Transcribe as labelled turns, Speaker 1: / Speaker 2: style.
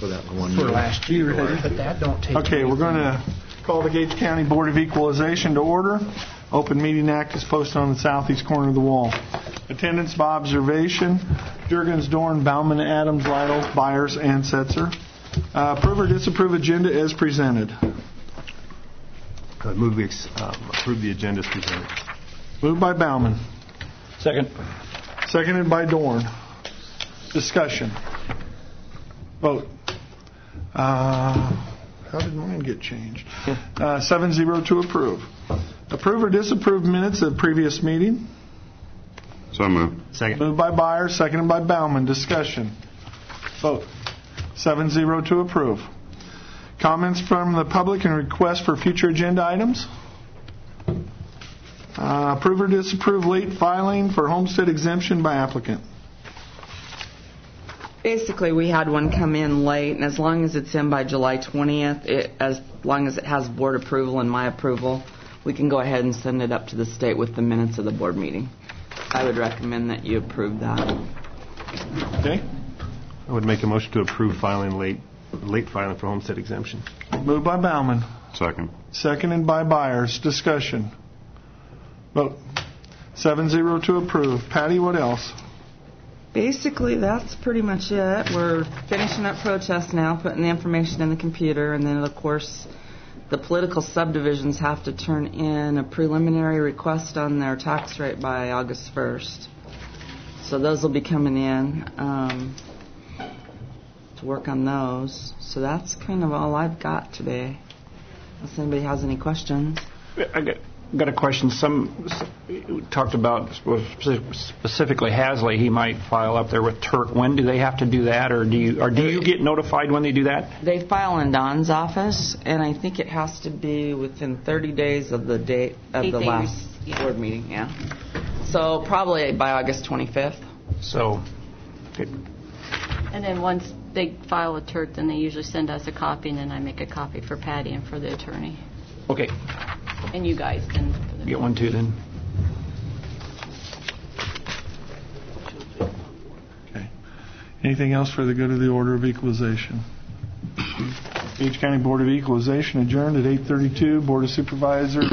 Speaker 1: for that one
Speaker 2: for
Speaker 1: year.
Speaker 2: last year, but that don't take.
Speaker 3: Okay, we're going to call the Gates County Board of Equalization to order. Open Meeting Act is posted on the southeast corner of the wall. Attendance by observation: Jurgens, Dorn, Bauman, Adams, Lytle, Byers, and Setzer. Approve or disapprove agenda as presented.
Speaker 4: Move we approve the agenda as presented.
Speaker 3: Moved by Bauman.
Speaker 2: Second.
Speaker 3: Seconded by Dorn. Discussion. Vote. How did mine get changed? 7-0 to approve. Approve or disapprove minutes of previous meeting.
Speaker 5: So moved.
Speaker 4: Second.
Speaker 3: Moved by Byers, seconded by Bauman. Discussion. Vote. 7-0 to approve. Comments from the public and requests for future agenda items. Approve or disapprove late filing for homestead exemption by applicant.
Speaker 6: Basically, we had one come in late, and as long as it's in by July 20th, as long as it has board approval and my approval, we can go ahead and send it up to the state with the minutes of the board meeting. I would recommend that you approve that.
Speaker 3: Okay.
Speaker 4: I would make a motion to approve filing late filing for homestead exemption.
Speaker 3: Moved by Bauman.
Speaker 5: Second.
Speaker 3: Seconded by Byers. Discussion. Vote. 7-0 to approve. Patty, what else?
Speaker 6: Basically, that's pretty much it. We're finishing up protests now, putting the information in the computer, and then, of course, the political subdivisions have to turn in a preliminary request on their tax rate by August 1st. So those will be coming in to work on those. So that's kind of all I've got today, unless anybody has any questions.
Speaker 2: I got a question. Some talked about specifically Hasley. He might file up there with Turk. When do they have to do that, or do you get notified when they do that?
Speaker 6: They file in Don's office, and I think it has to be within 30 days of the date of the last board meeting. Yeah. So probably by August 25th.
Speaker 2: So. Okay.
Speaker 7: And then once they file with Turk, then they usually send us a copy, and then I make a copy for Patty and for the attorney.
Speaker 2: Okay.
Speaker 7: And you guys can
Speaker 2: get one too then.
Speaker 3: Okay. Anything else for the good of the order of equalization? Gates County Board of Equalization adjourned at 8:32. Board of Supervisors